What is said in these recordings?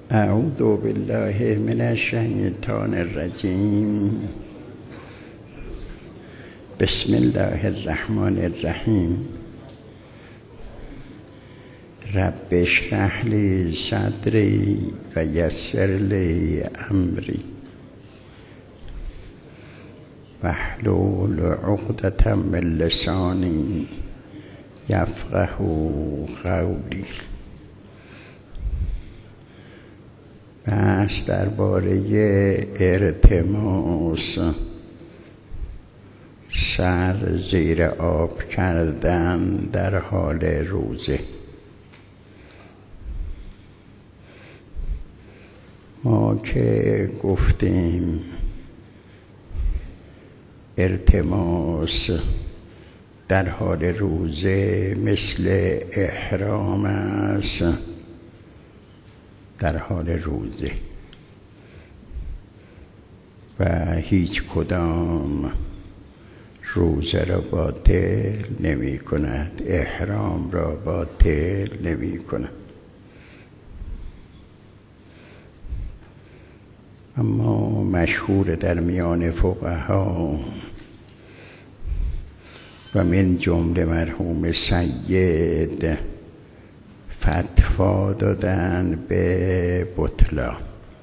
اعوذ بالله من الشیطان الرجیم. بسم الله الرحمن الرحیم. رب اشرح لی صدری و یسر لی امری واحلل عقدة من لسانی یفقهوا قولی. بحث درباره التماس، سر زیر آب کردن در حال روزه. ما که گفتیم التماس در حال روزه مثل احرام است در حال روزه و هیچ کدام روزه را باطل نمی کند، احرام را باطل نمی کند. اما مشهور در میان فقها و من جمله مرحوم سید فتوا دادن به بطلان.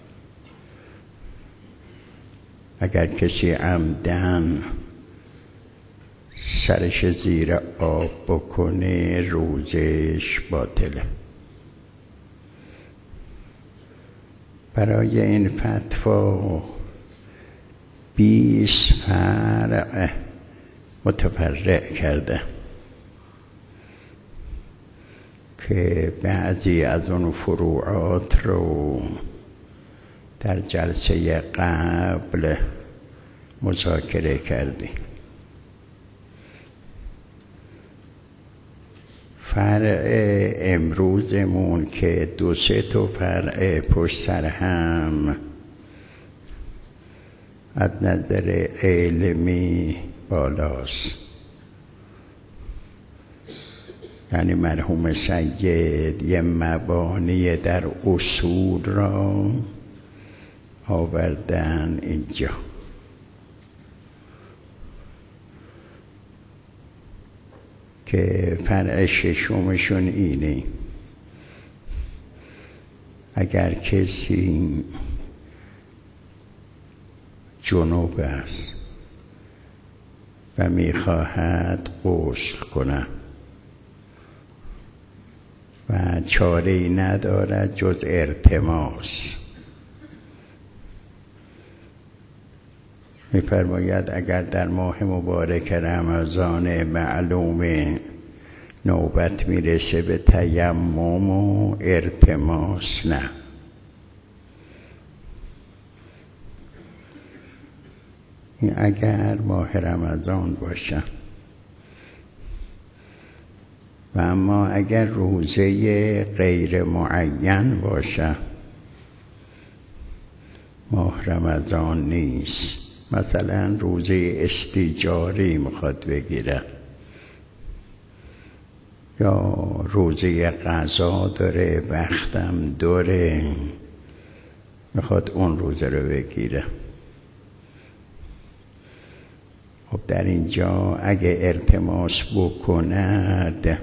اگر کسی عمدن سرش زیر آب بکنه روزش باطله. برای این فتوا 20 فرع متفرع کرده که بعضی از اون فروعات رو در جلسه قبل مذاکره کردیم. فرع امروزمون که 2-3 فرع پشت سر هم از نظر علمی بالاست. یعنی مرحوم سید یه مبانی در اصول را آوردن اینجا که فرع ششمشون اینه: اگر کسی جنوب است و میخواهد غسل کنه و چاره‌ای ندارد جز التماس، می‌فرماید اگر در ماه مبارک رمضان معلوم نوبت میرسه به تیمم و التماس نه. این اگر ماه رمضان باشه. و اما اگر روزه غیر معین باشه، ماه رمضان نیست، مثلا روزه استیجاری میخواد بگیره یا روزه قضا داره، وقتم داره، میخواد اون روزه رو بگیره، خب در اینجا اگه التماس بکند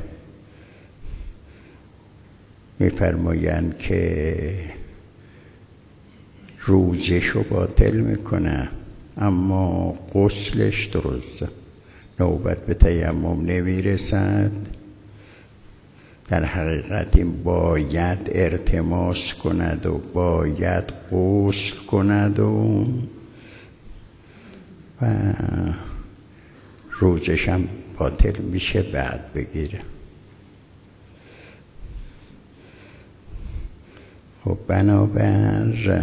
میفرمایند که روزشو باطل میکنه، اما غسلش درسته، نوبت به تیمم نمیرسد. در حقیقت این باید التماس کند و باید غسل کند و روزش هم باطل میشه بعد بگیره. خب بنابر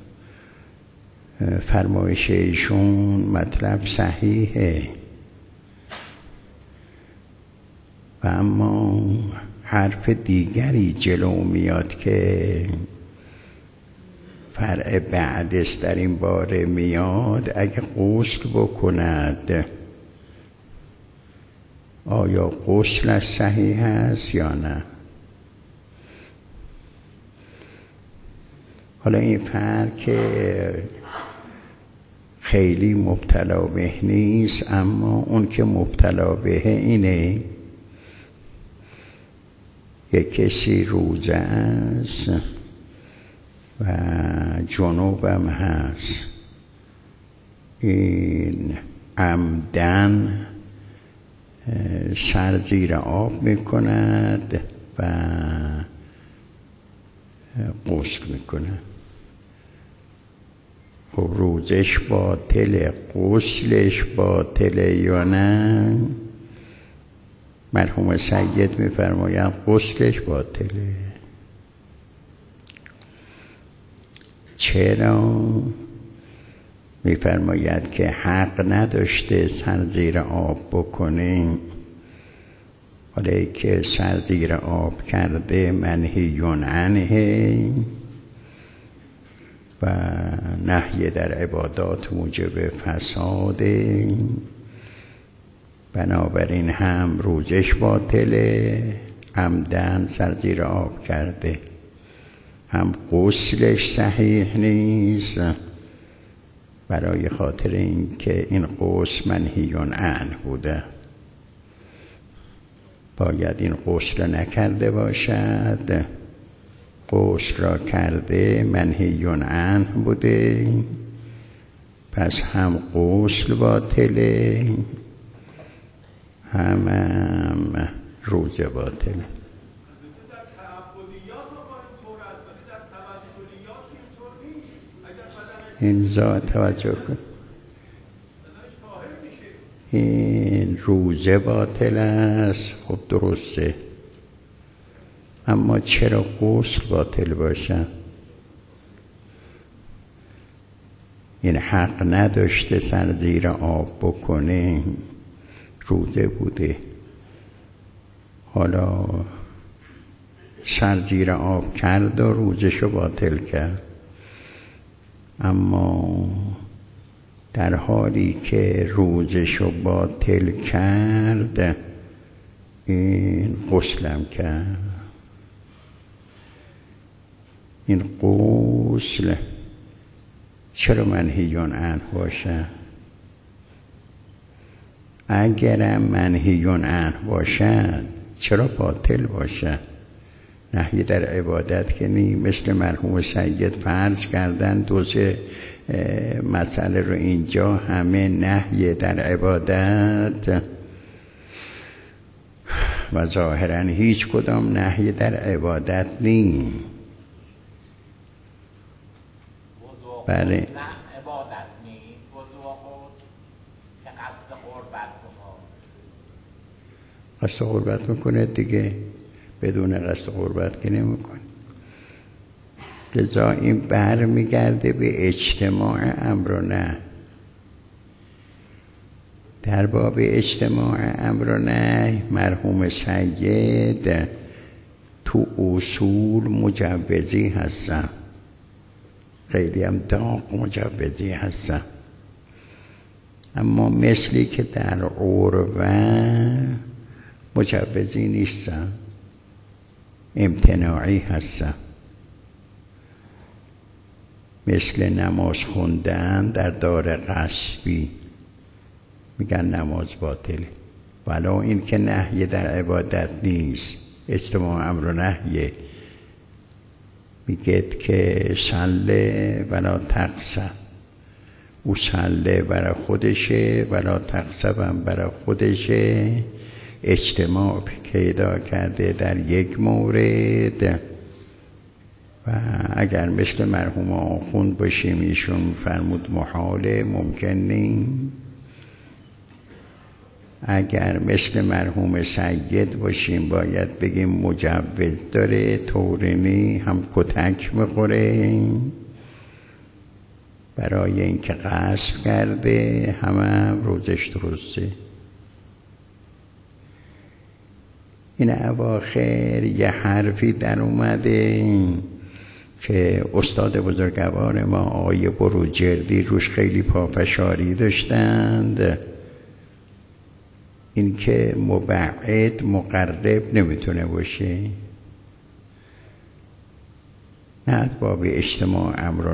فرمایش ایشون مطلب صحیحه و اما حرف دیگری جلو میاد که فرع بعدش در این باره میاد: اگه غسل بکند آیا غسلش صحیح است یا نه؟ حالا این فرق که خیلی مبتلا به نیست، اما اون که مبتلا به اینه یک کسی روزه است و جنوبم هست، این عمدن سر زیر آب میکند و غسل میکند. خب روزش باطله، غسلش باطله یا نه؟ مرحوم سید میفرمایند غسلش باطله. چرا؟ میفرماید که حق نداشته سر زیر آب بکنه، حالا که سر زیر آب کرده منهی عنه و نهی در عبادات موجب فساده، بنابراین هم روزش باطله، عمدن سر زیر آب کرده، هم غسلش صحیح نیست، برای خاطر این که این غسل منهی عنه بوده، باید این غسل نکرده باشد، غسل را کرده منهی عنه بوده، پس هم غسل باطله هم روزه باطله. این ذات توجه کن، این روزه باطل است، خب درسته، اما چرا غسل باطل باشه؟ این حق نداشته سر زیر آب بکنه، روزه بوده، حالا سر زیر آب کرد و روزشو باطل کرد، اما در حالی که روزشو باطل کرد این غسلم کرد. این غسل چرا منهی عنه باشه؟ اگرم منهی عنه باشد چرا باطل باشه؟ نهی در عبادت که نی، مثل مرحوم سید فرض کردن دوزه مسئله رو اینجا همه نهی در عبادت و ظاهرا هیچ کدام نهی در عبادت نی. بله عبادت نی، وضوء خود که قصد قربت بکنه، قصد قربت میکنه دیگه، بدون قصد قربت که نمیکنه. لذا این بر میگرده به اجتماع امر و نهی. در باب اجتماع امر و نهی مرحوم سید تو اصول مجوزی هستن، خیلی هم داغ مجوزی هستن، اما مثلی که در عربه مجوزی نیستن، امتناعی هستن. مثل نماز خوندن در دار غصبی میگن نماز باطله، ولو این که نهی در عبادت نیست، اجتماع امر و نهیه. میگه که صله ولا تقصب، او صله برای خودشه ولا تقصبم برای خودشه، اجتماع پیدا کرده در یک مورد. و اگر مثل مرحوم آخوند باشیم، ایشون فرمود محاله، ممکن نیست. اگر مثل مرحوم سید باشیم باید بگیم مجوز داره، طورنی هم کتک میخوره برای اینکه غصب کرده، هم روزش درسته. این اواخر یه حرفی در اومده که استاد بزرگوار ما آقای بروجردی روش خیلی پافشاری داشتند، این که مبعد مقرب نمیتونه باشه. نه از باب اجتماع امر و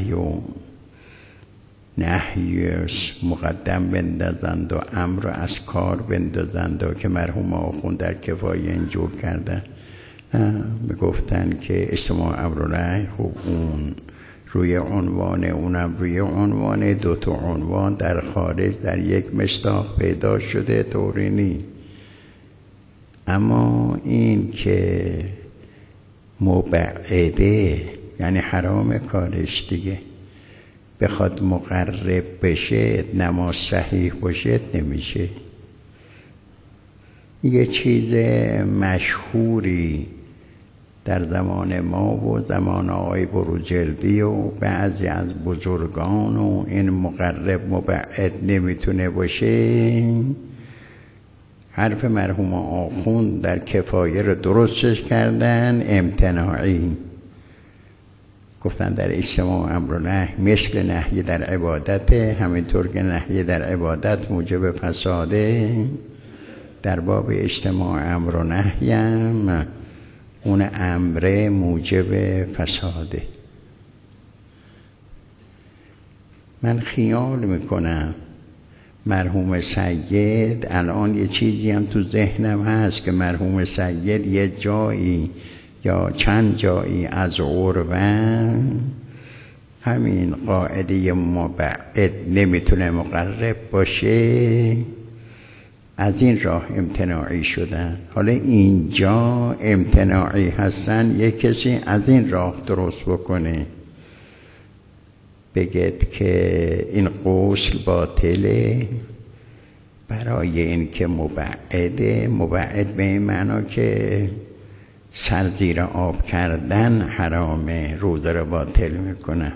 نهی مقدم بندازند و امر از کار بندازند و که مرحوم آخوند در کفایه اینجور کردن. میگفتن که اجتماع امر و نهی، خوب اون روی عنوان، اونم روی عنوان، دو تا عنوان در خارج در یک مصداق پیدا شده، طوری نیست. اما این که مبعده یعنی حرام کارش دیگه، بخواد مقرب بشه، نماز صحیح باشه نمیشه. یه چیز مشهوری در زمان ما و زمان آقای بروجردی و بعضی از بزرگان و این مقرب مبعد نمیتونه باشه، حرف مرحوم آخوند در کفایه رو درستش کردن، امتناعی. گفتن در اجتماع امر و نهی مثل نهی در عبادت، همینطور که نهی در عبادت موجب فساده، در باب اجتماع امر و نهی هم اون امر موجب فساده. من خیال میکنم مرحوم سید، الان یه چیزی هم تو ذهنم هست که مرحوم سید یه جایی یا چند جایی از عربن همین قاعده مبعد نمیتونه مقرب باشه، از این راه امتناعی شدن. حالا اینجا امتناعی هستن، یک کسی از این راه درست بکنه، بگید که این غسل باطله برای این که مبعده. مبعد به این معنا که سر زیر آب کردن حرامه، روزه رو باطل میکنه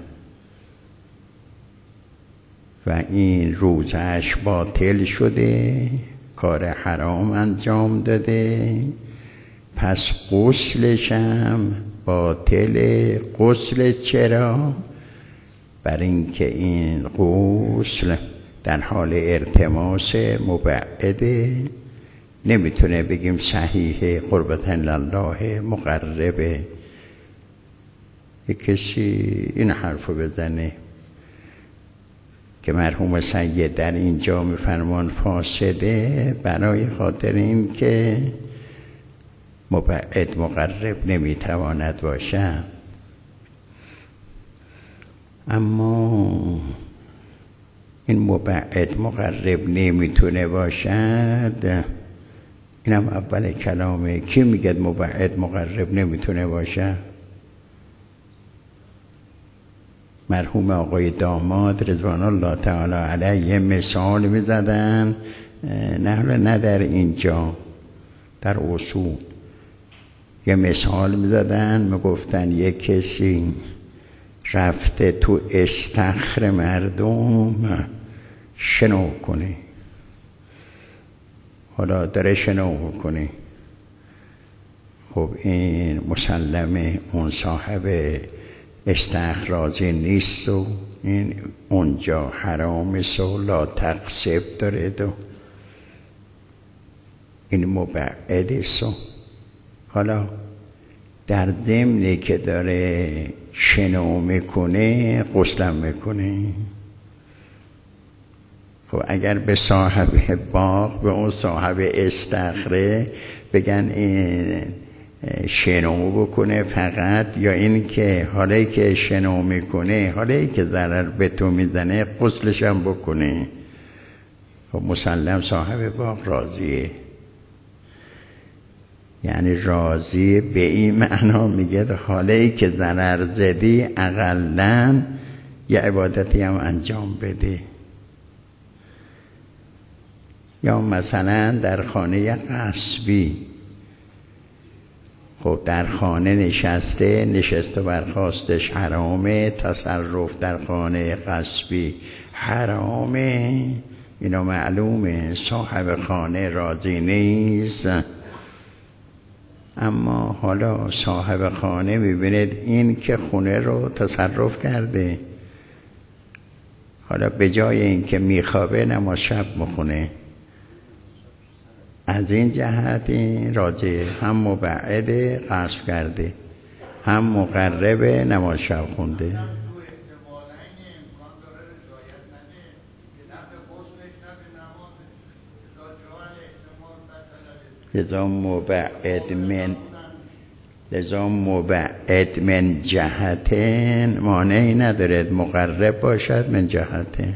و این روزش باطل شده، کار حرام انجام داده، پس غسلش هم باطل. غسل چرا؟ بر اینکه این غسل در حال ارتماس مبعده، نمیتونه بگیم صحیحه، قربتا لله مقربه. یک کسی این حرفو بزنه که مرحوم سید در اینجا میفرمان فاسده، برای خاطر این که مبعد مقرب نمیتواند باشد. اما این مبعد مقرب نمیتونه باشد، اینم اول کلامه. کی میگه مبعد مقرب نمیتونه باشد؟ مرحوم آقای داماد رضوان الله تعالی علیه مثال میزدن، نه در اینجا، در اصول یه مثال میزدن، میگفتن یک کسی رفته تو استخر مردم شنو کنه، حالا داره شنو کنه، خب این مسلمه اون صاحب استخر راضی نیست و این اونجا حرام سو لا تقصب داره دو این مبعد سو. حالا در ضمنی که داره شنو میکنه غسلم میکنه. خب اگر به صاحب باغ، به اون صاحب استخره بگن این شنو بکنه فقط، یا این که حالی که شنو میکنه، حالی که ضرر به تو میزنه غسلش هم بکنه، خب مسلم صاحب باغ راضیه. یعنی راضی به این معنا میگه حالی که ضرر زدی اقلن یه عبادتی هم انجام بده. یا مثلا در خانه غصبی، خب در خانه نشسته برخاستش حرامه، تصرف در خانه غصبی حرامه، اینا معلومه، صاحب خانه راضی نیست. اما حالا صاحب خانه میبیند این که خونه رو تصرف کرده، حالا به جای این که میخوابه نماز شب میخونه، از این جهت این راجع هم مبعد غصب کرده، هم مقرب نماز شب خونده. لذا مبعد من جهتین مانعی نداره مقرب باشد من جهتین. شما فرض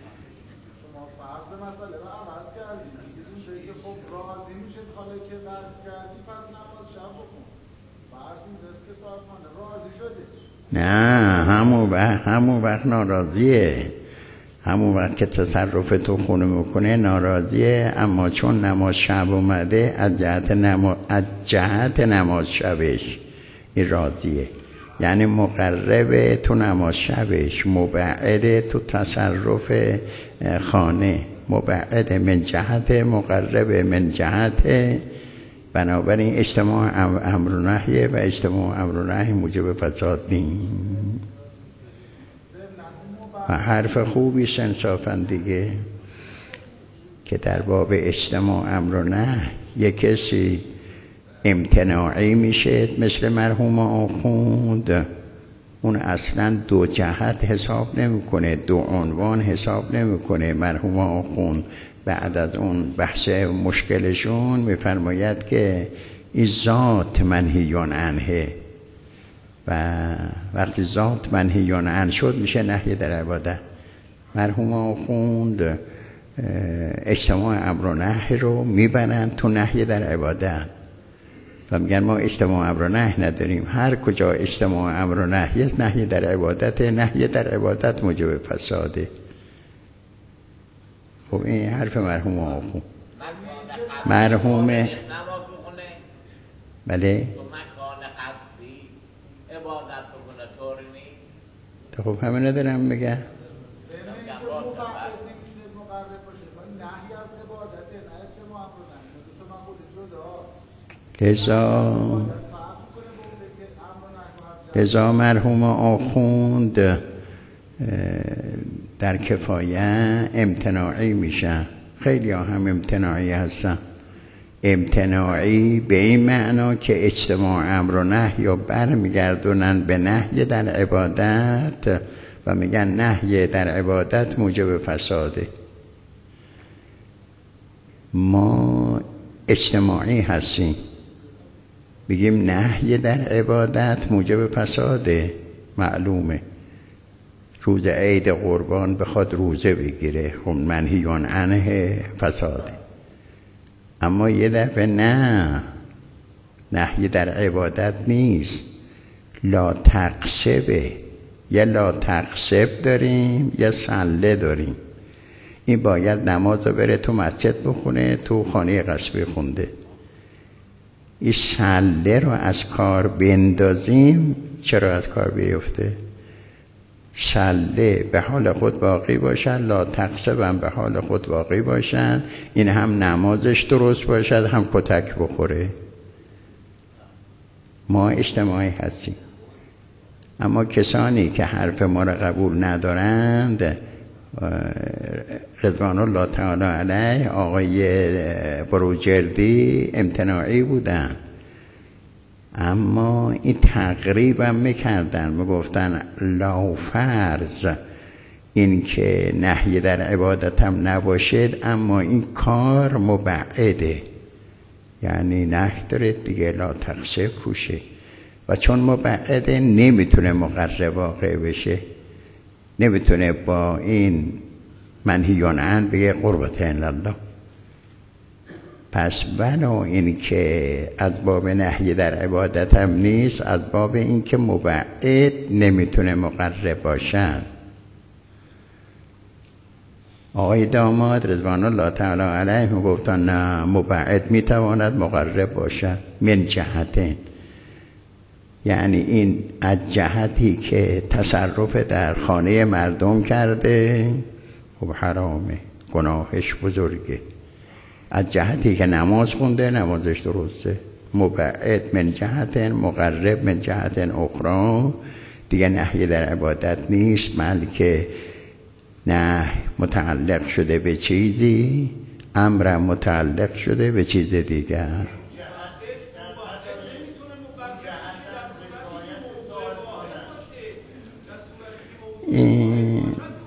مسئله رو عوض کردید، میگید که خب راضی میشید حالا که قصد کردی پس نماز شب بکن. فرض اینجاست که صاحبانه راضی شدید. نه همون وقت ناراضیه، همون وقت که تصرف تو خونه میکنه ناراضیه، اما چون نماز شب اومده از جهت نماز شبش این راضیه. یعنی مقرب تو نماز شبش، مبعد تو تصرف خانه، مبعد من جهت، مقرب من جهت. بنابراین اجتماع امر و نهیه و اجتماع امر و نهی موجب فساد نیست. و حرف خوبی انصافا دیگه که در باب اجتماع امر و نهی یک کسی امتناعی میشه مثل مرحوم آخوند، اون اصلا دو جهت حساب نمیکنه، دو عنوان حساب نمیکنه. مرحوم آخوند بعد از اون بحث مشکلشون میفرماید که این ذات منهیون عنه، و وقتی ذات منهیون عنه شد میشه نهی در عبادت. مرحوم آخوند اجتماع امر و نهی رو میبرن تو نهی در عبادت و میگن ما اجتماع امر و نهی نداریم. هر کجا اجتماع امر و نهی است نهی در عبادت، نهی در عبادت موجب فساده. خب این حرف مرحوم آخوند. مرحوم بله خب همه ندارم میگه لذا مرحوم آخوند در کفایه امتناعی میشن. خیلی هم امتناعی هستن. امتناعی به این معنا که اجتماع امر و نهی یا برمیگردونن به نهی در عبادت و میگن نهی در عبادت موجب فساده. ما اجتماعی هستیم، بگیم نهی در عبادت موجب فساده. معلومه روز عید قربان بخواد روزه بگیره، خب منهیون عنه فساده. اما یه دفعه نه، نهی در عبادت نیست، لا تقصبه. یا لا تقصب داریم یا سله داریم. این باید نماز رو بره تو مسجد بخونه، تو خانه غصبی خونده. این سله رو از کار بندازیم. چرا از کار بیفته؟ سله به حال خود باقی باشد، لا تقصب هم به حال خود باقی باشد. این هم نمازش درست باشد هم کتک بخوره. ما اجتماعی هستیم. اما کسانی که حرف ما را قبول ندارند، رضوان الله تعالی علیه، آقای بروجردی امتناعی بودن، اما این تقریب هم میکردن، میگفتن لا فرض این که نهی در عبادت هم نباشد اما این کار مبعده، یعنی نهی داره دیگه، لا تقصب پوشه و چون مبعده نمیتونه مقرب واقع بشه، نمیتونه با این منهیون عنه بگه قربت الله. پس ولو این که از باب نهی در عبادت هم نیست، از باب این که مبعد نمیتونه مقرب باشن. آقای داماد رضوان الله تعالی علیه گفتن نه، مبعد میتواند مقرب باشد من جهتین. یعنی این از جهتی که تصرف در خانه مردم کرده خب حرامه، گناهش بزرگه. از جهتی که نماز خونده نمازش درسته. مبعد من جهتن، مقرب من جهتن اخرى، دیگه نهی در عبادت نیست، بلکه نه متعلق شده به چیزی، امر متعلق شده به چیز دیگر. این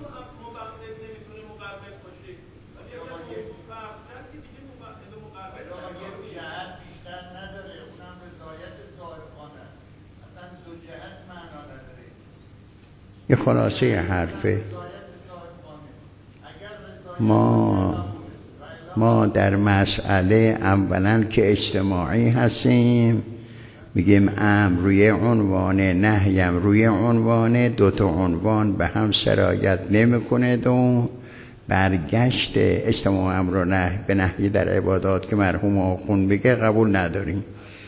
یه خلاصه حرفه. ما در مسئله اولا که اجتماعی هستیم میگیم امر روی عنوانه، نهیم روی عنوانه، دوتا عنوان به هم سرایت نمیکنه. دو برگشت اجتماع امر و نهی به نهی در عبادات که مرحوم آخوند بگه قبول نداریم.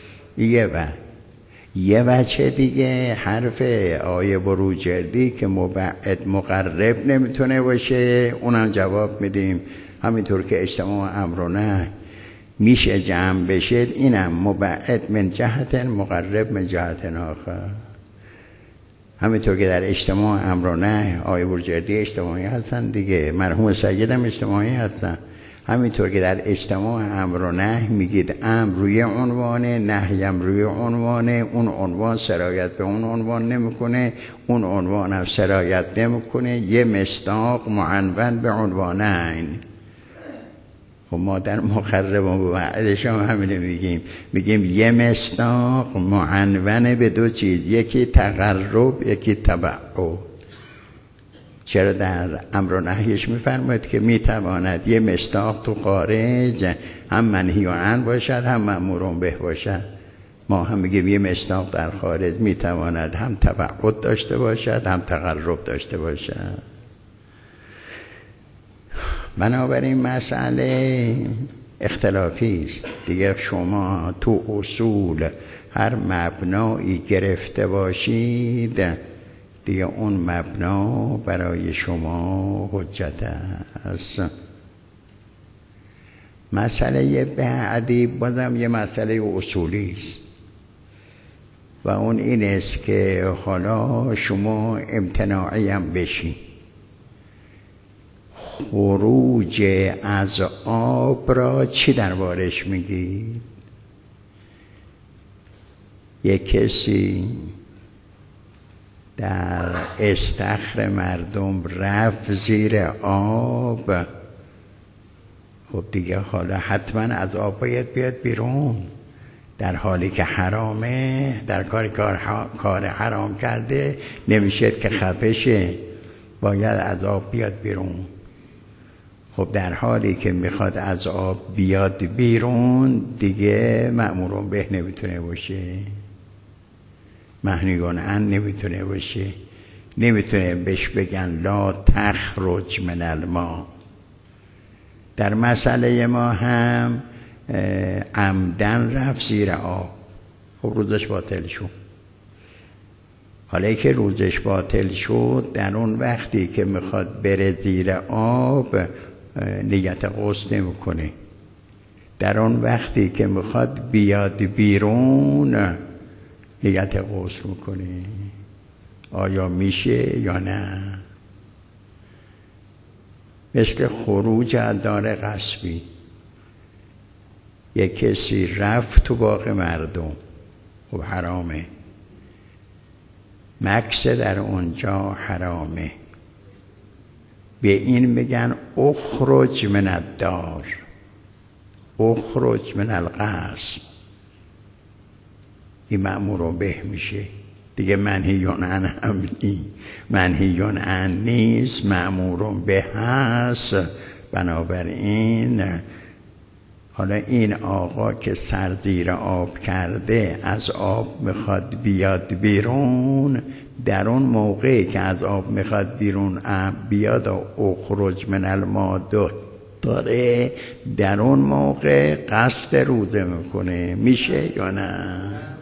یه وجه دیگه حرف آیه بروجردی که مبعد مقرب نمیتونه باشه، اونم جواب میدیم. همینطور که اجتماع امر و نهی میشه جمع بشه، اینم مبعد من جهت مقرب من جهت آخر. همینطور که در اجتماع امر و نهی آیه بروجردی اجتماعی هستن دیگه، مرحوم سید هم اجتماعی هستن. همینطور که در اجتماع امر و نهی میگید امر روی عنوانه، نهیم روی عنوانه، اون عنوان سرایت به اون عنوان نمیکنه، اون عنوان هم سرایت نمیکنه. یه مصداق معنون به عنوانین. خب ما در مقرب و مبعدش هم همینه میگیم یه مصداق معنون به دو چیز، یکی تقرب یکی تبعد. چرا در امر و نهیش میفرماید که میتواند یه مصداق تو خارج هم منهی عنه باشد هم مأمور به باشد. ما هم میگیم یه مصداق در خارج میتواند هم تبعد داشته باشد هم تقرب داشته باشد. بنابراین مسئله اختلافی است دیگه. شما تو اصول هر مبنایی گرفته باشید دیگه اون مبنا برای شما حجت است. مسئله بعدی بازم یه مسئله اصولی است و اون این است که حالا شما امتناعی هم بشی، خروج از آب را چی دربارش میگی؟ یک کسی در استخر مردم رفت زیر آب، خب دیگه حالا حتما از آب باید بیاد بیرون، در حالی که حرامه، در کار حرام کرده، نمیشه که خفه شه، باید از آب بیاد بیرون. خب در حالی که میخواد از آب بیاد بیرون دیگه مأمور به نمیتونه باشه، منهی عنه نمیتونه باشه. نمیتونه بهش بگن لا تخرج من الماء. در مسئله ما هم عمدن رفت زیر آب، خب روزش باطل شد. حالا که روزش باطل شد، در اون وقتی که میخواد بره زیر آب نیت غسل نمیکنه. در اون وقتی که میخواد بیاد بیرون نیت غسل میکنه. آیا میشه یا نه؟ مثل خروج از دار غصبی. یک کسی رفت تو باغ مردم، خب حرامه، مکث در اونجا حرامه، به این میگن اخرج من الدار، اخرج من الغصب. این مأمور به میشه دیگه. منهی عنه هم نیست، منهی عنه نیست، مأمور به هست. بنابراین حالا این آقا که سر زیر آب کرده، از آب میخواد بیاد بیرون، در اون موقعی که از آب میخواد بیرون بیاد و اخرج من الماء داره، در اون موقع قصد روزه میکنه. میشه یا نه؟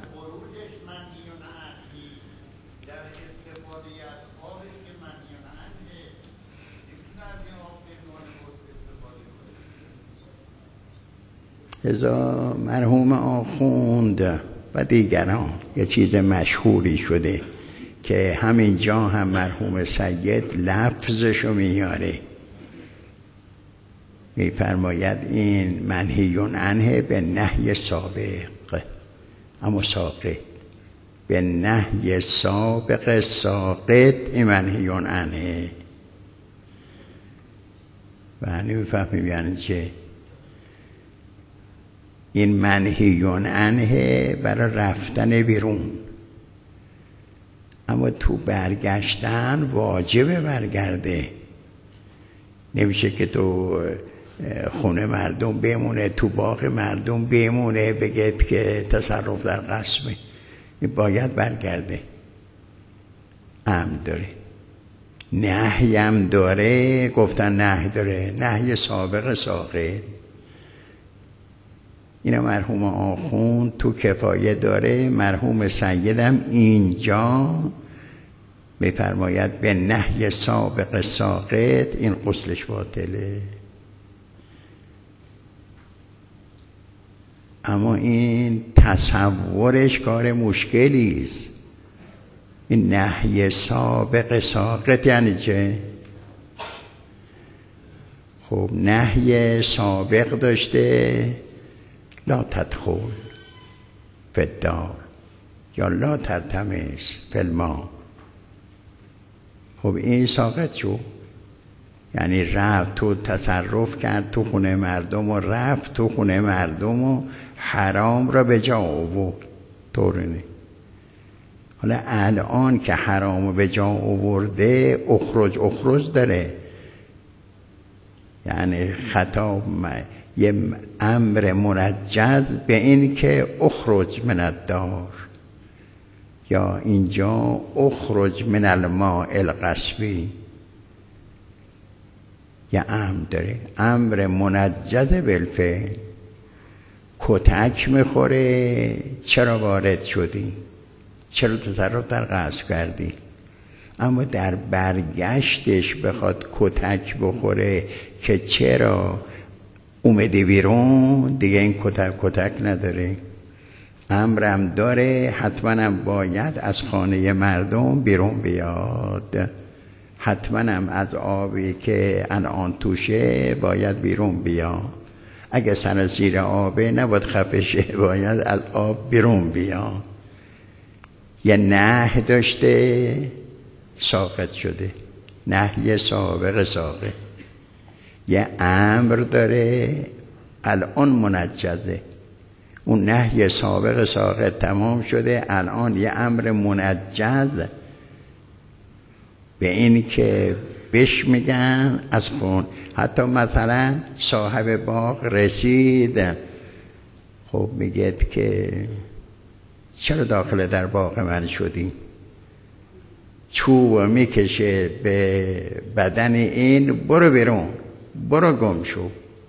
ازا مرحوم آخوند و دیگران یه چیز مشهوری شده که همین جا هم مرحوم سید لفظشو میاره، میفرماید این منهی عنه به نهی سابق، اما سابق به نهی سابق ساقط این منهی عنه. و هنی میفهمیم یعنی چه؟ این منهی عنه برای رفتن بیرون، اما تو برگشتن واجبه برگرده. نمیشه که تو خونه مردم بمونه، تو باغ مردم بمونه، بگید که تصرف در غصبه. این باید برگرده. امر داره، نهی هم داره. گفتن نهی داره، نهی سابق ساقط. اینا مرحوم آخوند تو کفایه داره. مرحوم سیدم اینجا میفرماید به نهی سابق ساقط این غسلش باطله. اما این تصورش کار مشکلی است. این نهی سابق ساقط یعنی چه؟ خب نهی سابق داشته لا تدخل فی الدار یا لا تلتمس فی الماء. خب این ساقط شو، یعنی رفت تو تصرف کرد تو خونه مردم و رفت تو خونه مردم و حرام را به جا آورد. طورنه. حالا الان که حرام به جا آورده اخرج داره، یعنی خطاب یه امر مرجز به این که اخرج من الدار، یا اینجا اخرج من الماء الغصبی. یه امر داره، امر منجز بالفعل. کتک میخوره، چرا وارد شدی؟ چرا تصرف در غصب کردی؟ اما در برگشتش بخواد کتک بخوره که چرا اومدی بیرون، دیگه این کتک نداره. امرم داره، حتما هم باید از خانه مردم بیرون بیاد، حتما هم از آبی که الان توشه باید بیرون بیاد. اگه سر زیر آبه نباید خفشه، باید از آب بیرون بیاد. یه نهی داشته ساقط شده، نهی سابق ساقط. یه امر داره الان منجزه. اون نهی سابق ساقط تمام شده، الان یه امر منجز به این که بهش میگن از خون. حتی مثلا صاحب باغ رسید، خب میگه که چرا داخل در باغ من شدی؟ چوب میکشه به بدن این، برو بیرون، برو گم شو.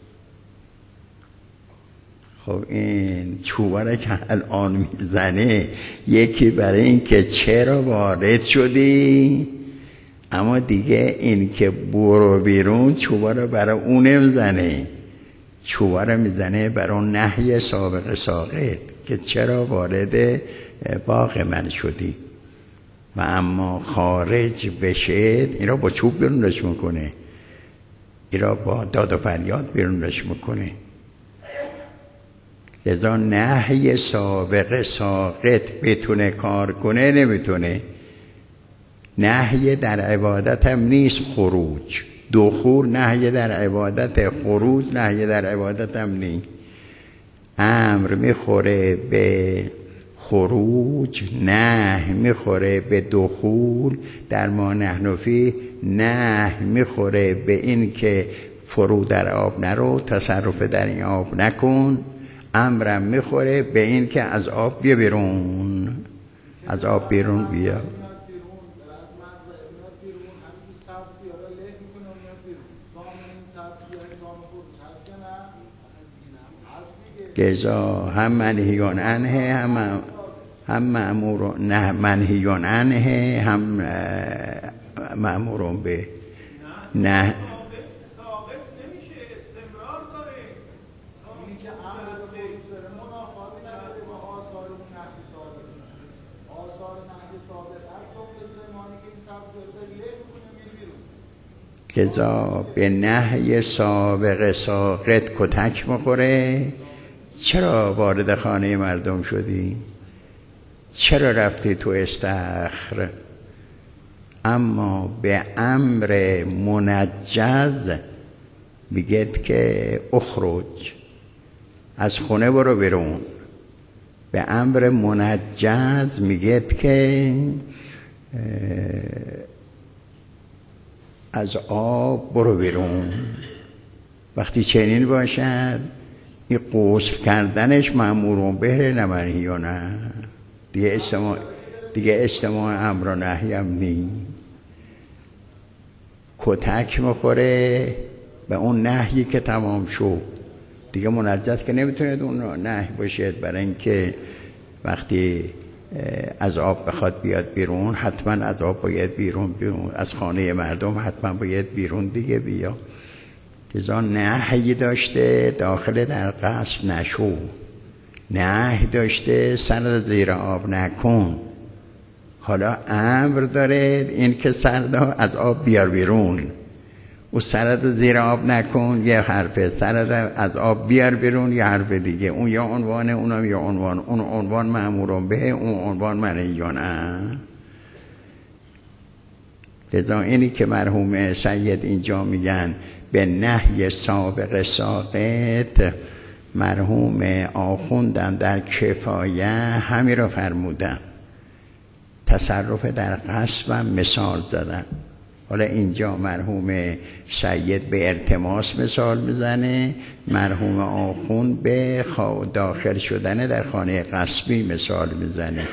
خب این چوبه را که الان میزنه، یکی برای این که چرا وارد شدی، اما دیگه این که برو بیرون چوبه را برای اون نمیزنه، چوبه را میزنه برای اون نهی سابق ساقط که چرا وارد باغ من شدی. و اما خارج بشه، این را با چوب بیرونش میکنه، این را با داد و فریاد بیرونش میکنه. لذا نهی سابق ساقط بتونه کار کنه نمیتونه. نهی در عبادت هم نیست خروج، دخول نهی در عبادت، خروج نهی در عبادت هم نیست. امر میخوره به خروج، نهی میخوره به دخول. در ما نحن فیه نهی میخوره به این که فرو در آب نرو، تصرف در این آب نکن. امرم میخوره به این که از آب بیا بیرون، از آب بیرون بیا. لذا هم منهیون عنه، هم مأمور، نه منهیون عنه، هم مأمورون به. نه لذا به نهی سابق ساقط کتک میخوره. چرا وارد خانه مردم شدی؟ چرا رفتی تو استخر؟ اما به امر منجز میگه که اخرج، از خونه برو بیرون. به امر منجز میگه که از آب برو بیرون. وقتی چنین باشد این غسل کردنش مأمور به نه منهی و نه دیگه اجتماع امر و نهی هم نی. کتک میخوره به اون نهی که تمام شد دیگه منجز که نمیتونه اون نهی باشه، برای اینکه وقتی از آب بخواد بیاد بیرون حتما از آب باید بیرون از خانه مردم حتما باید بیرون دیگه بیا. لذا نهی داشته داخل در قصر نشو، نهی داشته سر زیر آب نکن. حالا امر داره این که سر از آب بیار بیرون. او سرت زیر آب نکن یه حرفه، سرت از آب بیار بیرون یه حرف دیگه. اون یا عنوانه، اونم یا عنوان. اون عنوان مأمورون به، اون عنوان منهیون عنه. لذا اینی که مرحوم سید اینجا میگن به نهی سابق ساقط، مرحوم آخوندم در کفایه همین رو فرمودن. تصرف در قصبم مثال زدن. حالا اینجا مرحوم سید به التماس مثال میزنه، مرحوم آخوند به داخل شدن در خانه غصبی مثال میزنه.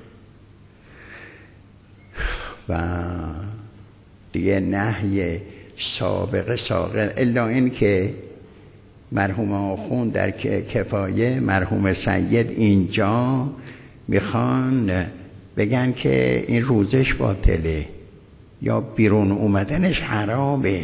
و دیگه نهی سابق ساقط الا این که مرحوم آخوند در کفایه، مرحوم سید اینجا میخوان بگن که این روزش باطله یا بیرون اومدنش حرامه.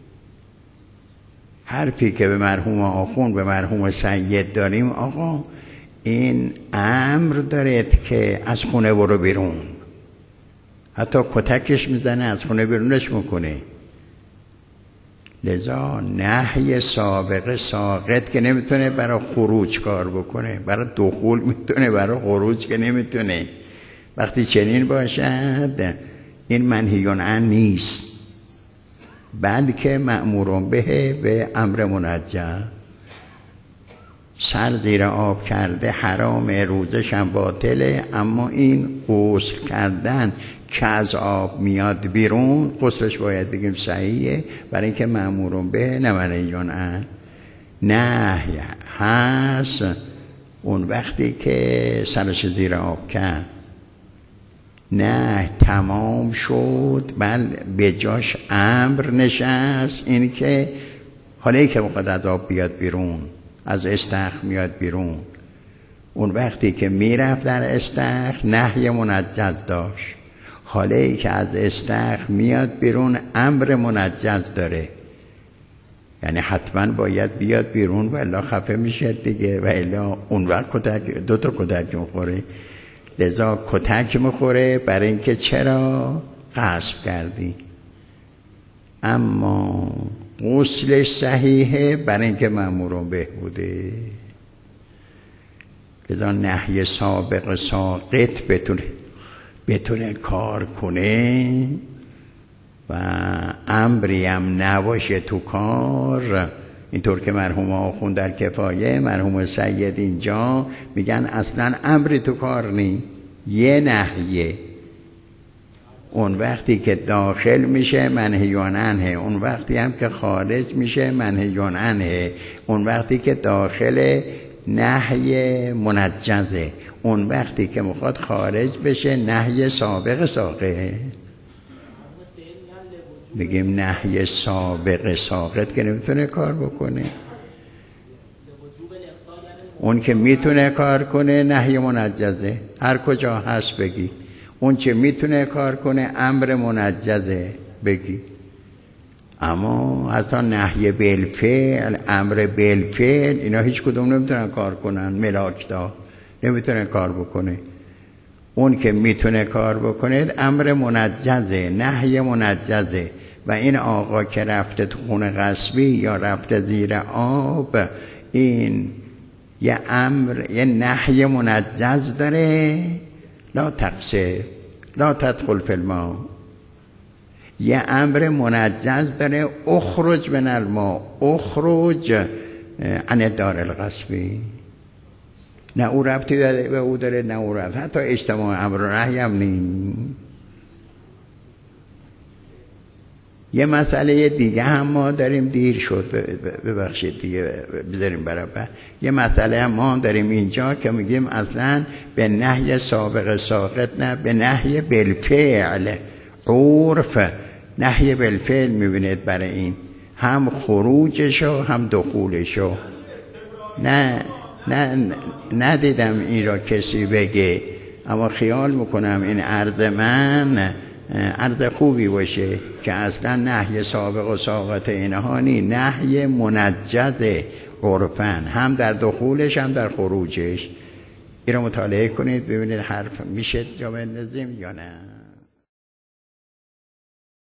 حرفی که به مرحوم آخوند به مرحوم سید داریم، آقا این امر داره که از خونه برو بیرون، حتی کتکش میزنه از خونه بیرونش میکنه. لذا نهی سابق ساقط که نمیتونه برای خروج کار بکنه، برای دخول میتونه، برای خروج که نمیتونه. وقتی چنین باشد این منهیون عنه نیست، بلکه مأمورون به امر منجز. سر زیر آب کرده حرام، روزش هم باطله، اما این غسل کردن که از آب میاد بیرون غسلش باید بگیم صحیحه، برای اینکه مأمورون به نه منهیون عنه. نهی هست اون وقتی که سرش زیر آب کرد، نه تمام شد بل به جاش امر نشست، این که حالا ای که وقت از آب بیاد بیرون، از استخر میاد بیرون، اون وقتی که میرفت در استخر نهی منجز داشت، حالا ای که از استخر میاد بیرون امر منجز داره، یعنی حتما باید بیاد بیرون و الا خفه میشه دیگه، و الا اون وقت دو تا کتک میخوره. لذا کتک میخوره برای اینکه چرا غصب کردی، اما غسلش صحیحه برای اینکه مأمورون به بوده. لذا نهی سابق ساقط بتونه کار کنه و امری هم نباشه تو کار. اینطور که مرحوم آخوند در کفایه، مرحوم سید اینجا میگن اصلا امری تو کار نی، یه نهیه. اون وقتی که داخل میشه منهیون عنه، اون وقتی هم که خارج میشه منهیون عنه. اون وقتی که داخل نهی منجزه، اون وقتی که میخواد خارج بشه نهی سابق ساقط. بگیم نهی سابق ساقط که نمیتونه کار بکنه، اون که میتونه کار کنه نهی منجزه، هر کجا هست بگی. اون که میتونه کار کنه امر منجزه بگی. اما حتی نهی بالفعل، امر بالفعل، اینا هیچ کدوم نمیتونن کار کنن. ملاک دا نمیتونه کار بکنه. اون که میتونه کار بکنه امر منجزه، نهی منجزه. و این آقا که رفته تو خونه غصبی یا رفته زیر آب، این یه امر، یه نهی منجز داره، لا تقصر، لا تدخل فی الماء. یه امر منجز داره، اخرج من الماء، اخرج عن دار الغصبی. نه او ربطی داره به او داره، نه او ربط. حتی اجتماع امر و نهی هم نیست. یه مسئله دیگه هم ما داریم، دیر شد ببخشید دیگه بذاریم برابر. یه مسئله هم ما داریم اینجا که میگیم اصلا به نهی سابق ساقط، نه به نهی بالفعل. عرف نهی بالفعل میبینید برای این، هم خروجشو هم دخولشو. نه ندیدم این را کسی بگه، اما خیال میکنم این عرض من عرض خوبی باشه که اصلا نهی سابق و ساقط اینها نی، نهی منجز عرفن، هم در دخولش هم در خروجش. این را مطالعه کنید ببینید حرف میشه جا بندازیم یا نه.